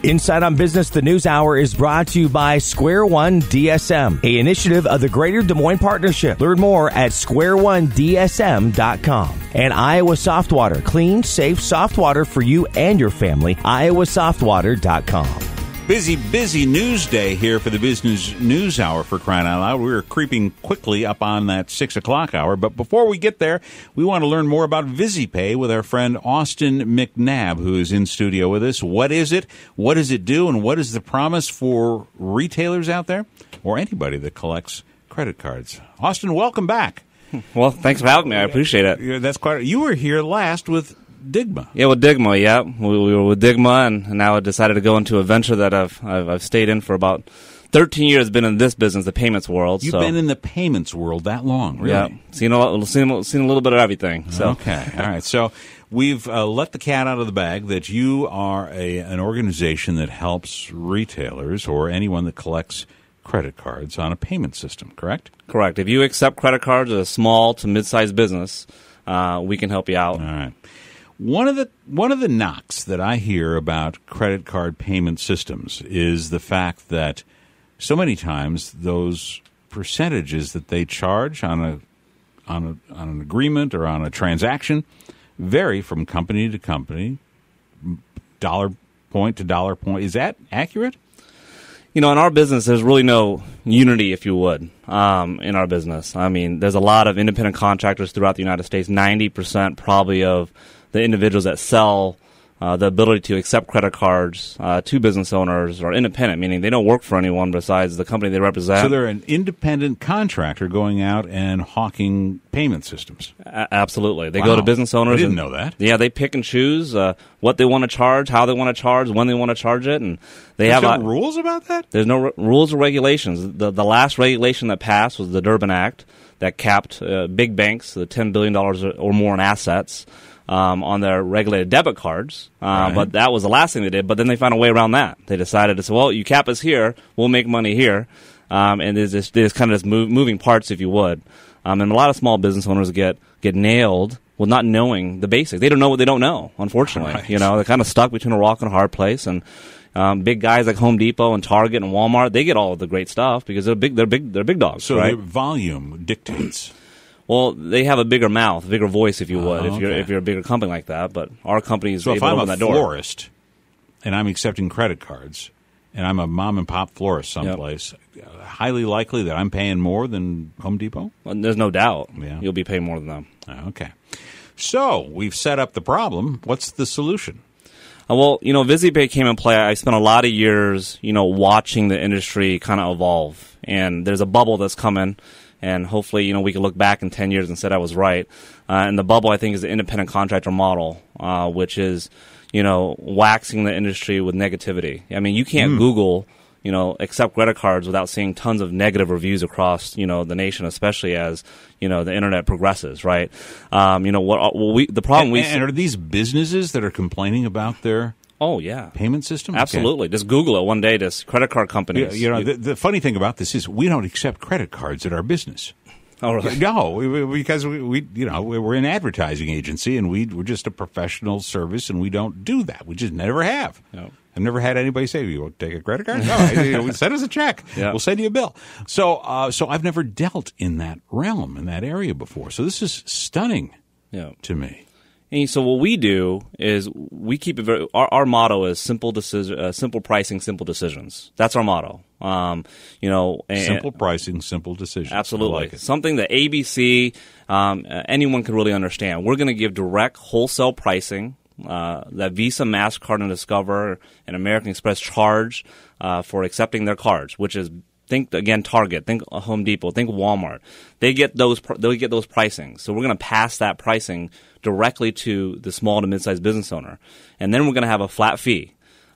Inside on Business, the News Hour is brought to you by Square One DSM, an initiative of the Greater Des Moines Partnership. Learn more at squareonedsm.com. And Iowa Softwater, clean, safe soft water for you and your family. iowasoftwater.com. Busy news day here for the Business News Hour, for crying out loud. We're creeping quickly up on that 6 o'clock hour. But before we get there, we want to learn more about VisiPay with our friend Austin McNabb, who is in studio with us. What is it? What does it do? And what is the promise for retailers out there or anybody that collects credit cards? Austin, welcome back. Well, thanks for having me. I appreciate it. Yeah, that's quite. You were here last with Digma. Yeah, with Digma, yeah. We were with Digma, and now I decided to go into a venture that I've stayed in for about 13 years, been in this business, the payments world. You've been in the payments world that long, really? Yeah, seen a little bit of everything. So. Okay, all right. So we've let the cat out of the bag that you are an organization that helps retailers or anyone that collects credit cards on a payment system, correct? Correct. If you accept credit cards as a small to mid-sized business, we can help you out. All right. One of the knocks that I hear about credit card payment systems is the fact that so many times those percentages that they charge on an agreement or on a transaction vary from company to company, dollar point to dollar point. Is that accurate? You know, in our business, there's really no unity, if you would, in our business. I mean, there's a lot of independent contractors throughout the United States. 90% probably of the individuals that sell the ability to accept credit cards to business owners are independent, meaning they don't work for anyone besides the company they represent. So they're an independent contractor going out and hawking payment systems. Absolutely. They go to business owners. I didn't know that. Yeah, they pick and choose what they want to charge, how they want to charge, when they want to charge it. And There's no rules about that? There's no rules or regulations. The last regulation that passed was the Durbin Act that capped big banks, the $10 billion or more in assets, on their regulated debit cards. Right. But that was the last thing they did. But then they found a way around that. They decided to say, well, you cap us here, we'll make money here. And there's kind of this moving parts, if you would. And a lot of small business owners get nailed with not knowing the basics. They don't know what they don't know, unfortunately. Right. You know, they're kind of stuck between a rock and a hard place. And big guys like Home Depot and Target and Walmart, they get all of the great stuff because they're big dogs. So right? their volume dictates. Well, they have a bigger mouth, a bigger voice, if you would, okay. if you're a bigger company like that. But our company is so able if to I'm open a that door. florist and I'm accepting credit cards and I'm a mom and pop florist someplace, highly likely that I'm paying more than Home Depot? Well, there's no doubt. Yeah. You'll be paying more than them. Okay. So we've set up the problem. What's the solution? Well, you know, VisiPay came in play. I spent a lot of years, you know, watching the industry kind of evolve. And there's a bubble that's coming. And hopefully, you know, we can look back in 10 years and said I was right. And the bubble, I think, is the independent contractor model, which is, you know, waxing the industry with negativity. I mean, you can't Google, you know, accept credit cards without seeing tons of negative reviews across, you know, the nation, especially as, you know, the internet progresses, right? You know, the problem we see. And are these businesses that are complaining about their Oh, yeah. payment system? Absolutely. Okay. Just Google it one day, this credit card companies. You know, the funny thing about this is we don't accept credit cards at our business. Oh, really? No, because we you know, we're an advertising agency and we're just a professional service and we don't do that. We just never have. No. I've never had anybody say, "You want to take a credit card?" No, send us a check. Yeah. We'll send you a bill. So I've never dealt in that realm, in that area before. So this is stunning to me. And so what we do is we keep it very. Our motto is simple pricing, simple decisions. That's our motto. You know, Simple pricing, simple decisions. Absolutely, I like it. Something that ABC, anyone can really understand. We're going to give direct wholesale pricing that Visa, MasterCard, and Discover and American Express charge for accepting their cards, which is. Think again, Target. Think Home Depot. Think Walmart. They get those pricing. So we're going to pass that pricing directly to the small to mid-sized business owner, and then we're going to have a flat fee.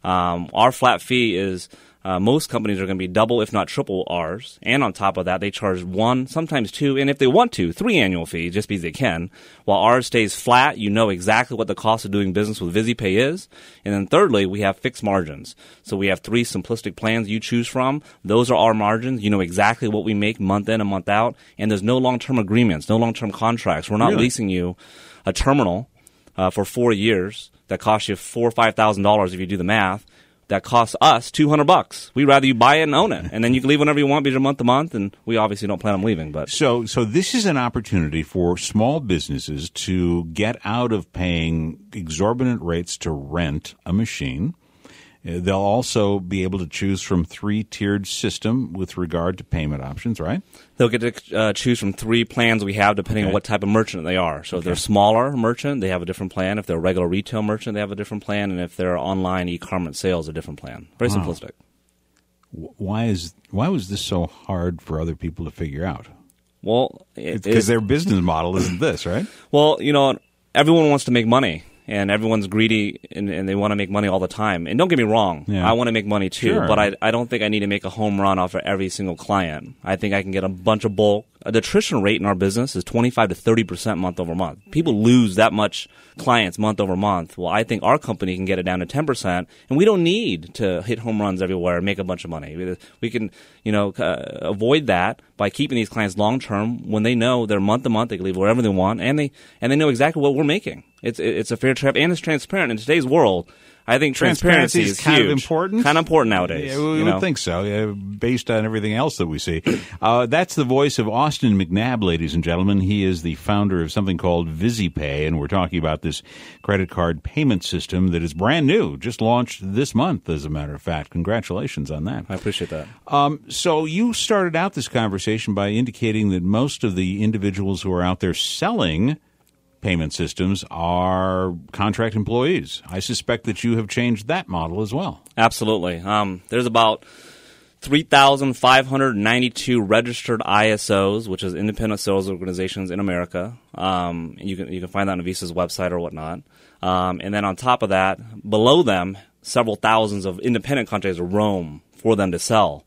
Our flat fee is most companies are going to be double, if not triple ours. And on top of that, they charge 1, sometimes 2, and if they want to, 3 annual fees just because they can. While ours stays flat, you know exactly what the cost of doing business with VisiPay is. And then thirdly, we have fixed margins. So we have 3 simplistic plans you choose from. Those are our margins. You know exactly what we make month in and month out. And there's no long-term agreements, no long-term contracts. We're not leasing you a terminal for 4 years that costs you $4,000 or $5,000 if you do the math. that costs us $200. We'd rather you buy it and own it, and then you can leave whenever you want because you're month to month, and we obviously don't plan on leaving. But So this is an opportunity for small businesses to get out of paying exorbitant rates to rent a machine. They'll also be able to choose from 3-tiered system with regard to payment options, right? they'll get to choose from 3 plans we have depending on what type of merchant they are. So if they're a smaller merchant, they have a different plan. If they're a regular retail merchant, they have a different plan. And if they're online e-commerce sales, a different plan. Very simplistic. Why was this so hard for other people to figure out? Well, because their business model isn't this, right? Well, everyone wants to make money. And everyone's greedy, and they want to make money all the time. And don't get me wrong, I want to make money too, but I don't think I need to make a home run off of every single client. I think I can get a bunch of bulk. The attrition rate in our business is 25 to 30% month over month. People lose that much clients month over month. Well, I think our company can get it down to 10%, and we don't need to hit home runs everywhere and make a bunch of money. We can, avoid that by keeping these clients long term. When they know they're month to month, they can leave wherever they want, and they know exactly what we're making. It's a fair trade, and it's transparent in today's world. I think transparency is kind huge. of important. Kind of important nowadays. Yeah, we would think so, based on everything else that we see. That's the voice of Austin McNabb, ladies and gentlemen. He is the founder of something called VisiPay, and we're talking about this credit card payment system that is brand new, just launched this month, as a matter of fact. Congratulations on that. I appreciate that. So you started out this conversation by indicating that most of the individuals who are out there selling payment systems are contract employees. I suspect that you have changed that model as well. Absolutely. There's about 3,592 registered ISOs, which is independent sales organizations in America. You can find that on Visa's website or whatnot. And then on top of that, below them, several thousands of independent contractors roam for them to sell.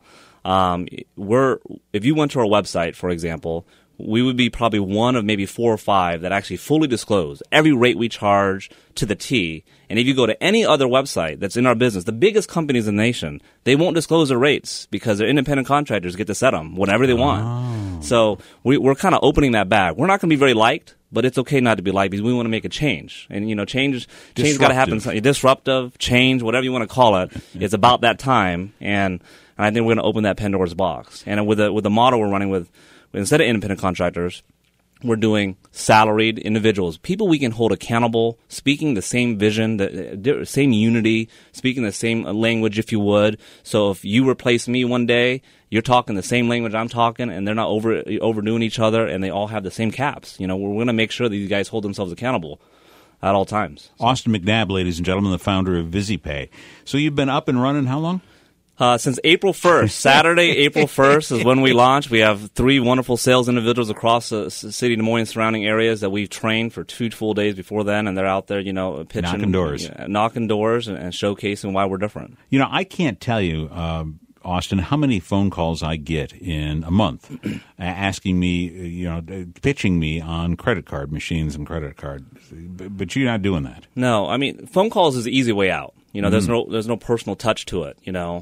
If you went to our website, for example, we would be probably one of maybe 4 or 5 that actually fully disclose every rate we charge to the T. And if you go to any other website that's in our business, the biggest companies in the nation, they won't disclose their rates because their independent contractors get to set them whenever they want. So we're kind of opening that bag. We're not going to be very liked, but it's okay not to be liked because we want to make a change. And, change got to happen. Disruptive, change, whatever you want to call it. It's about that time. And I think we're going to open that Pandora's box. And with the model we're running with, instead of independent contractors, we're doing salaried individuals, people we can hold accountable, speaking the same vision, the same unity, speaking the same language, if you would. So if you replace me one day, you're talking the same language I'm talking, and they're not overdoing each other, and they all have the same caps. We're going to make sure that these guys hold themselves accountable at all times. Austin McNabb, ladies and gentlemen, the founder of VisiPay. So you've been up and running how long? Since April 1st. Saturday, April 1st is when we launched. We have 3 wonderful sales individuals across the city of Des Moines and surrounding areas that we've trained for 2 full days before then, and they're out there, pitching. Knocking doors and showcasing why we're different. I can't tell you, Austin, how many phone calls I get in a month asking me, pitching me on credit card machines and credit cards. But you're not doing that. No, phone calls is the easy way out. There's no personal touch to it,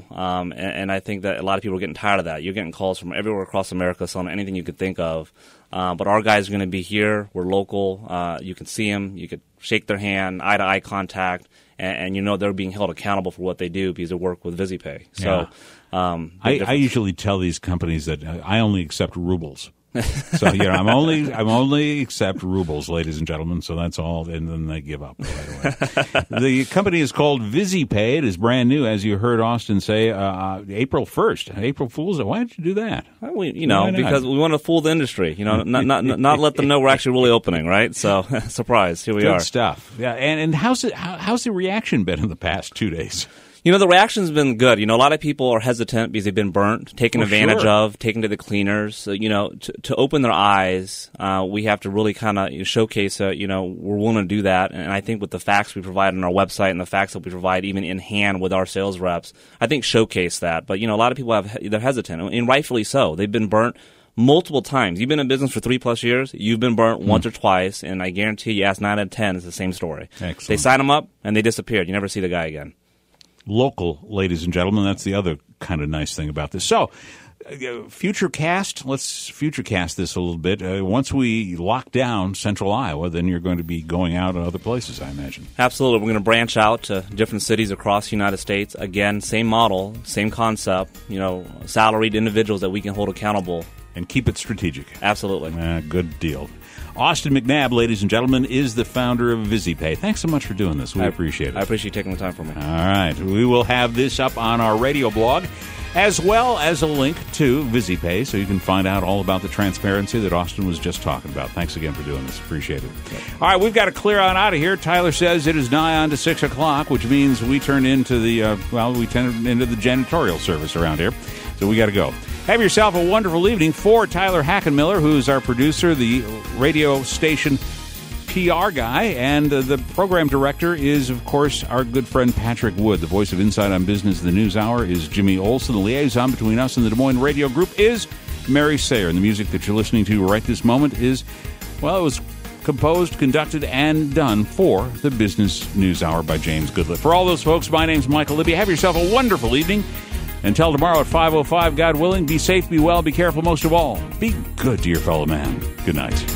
and I think that a lot of people are getting tired of that. You're getting calls from everywhere across America selling anything you could think of. But our guys are going to be here. We're local. You can see them. You could shake their hand, eye-to-eye contact, and they're being held accountable for what they do because they work with VisiPay. So, I usually tell these companies that I only accept rubles. So I'm only accept rubles, ladies and gentlemen. So that's all, and then they give up right away. The company is called VisiPay. It is brand new, as you heard Austin say. April 1st, April Fool's Day. Why did you do that? Because we want to fool the industry. Not let them know we're actually really opening, right? So surprise, here we are. Good stuff. Yeah, and how's the reaction been in the past 2 days? The reaction's been good. A lot of people are hesitant because they've been burnt, taken advantage of, taken to the cleaners. So, to open their eyes, we have to really kind of showcase, we're willing to do that. And I think with the facts we provide on our website and the facts that we provide even in hand with our sales reps, I think showcase that. But, a lot of people they're hesitant, and rightfully so. They've been burnt multiple times. You've been in business for 3+ years. You've been burnt once or twice, and I guarantee you ask 9 out of 10, it's the same story. Excellent. They sign them up, and they disappeared. You never see the guy again. Local, ladies and gentlemen. That's the other kind of nice thing about this. So, Futurecast, let's futurecast this a little bit. Once we lock down central Iowa, then you're going to be going out in other places, I imagine. Absolutely. We're going to branch out to different cities across the United States. Again, same model, same concept, salaried individuals that we can hold accountable. And keep it strategic. Absolutely. Good deal. Austin McNabb, ladies and gentlemen, is the founder of VisiPay. Thanks so much for doing this. We appreciate it. I appreciate you taking the time for me. All right. We will have this up on our radio blog, as well as a link to VisiPay, so you can find out all about the transparency that Austin was just talking about. Thanks again for doing this. Appreciate it. Okay. All right, we've got to clear on out of here. Tyler says it is nigh on to 6 o'clock, which means we turn into the janitorial service around here. So we got to go. Have yourself a wonderful evening. For Tyler Hackenmiller, who's our producer, the radio station PR guy, and the program director is, of course, our good friend Patrick Wood. The voice of Inside on Business, the News Hour, is Jimmy Olsen. The liaison between us and the Des Moines Radio Group is Mary Sayer. And the music that you're listening to right this moment is, it was composed, conducted, and done for the Business News Hour by James Goodlett. For all those folks, my name's Michael Libby. Have yourself a wonderful evening. Until tomorrow at 5:05, God willing, be safe, be well, be careful, most of all, be good to your fellow man. Good night.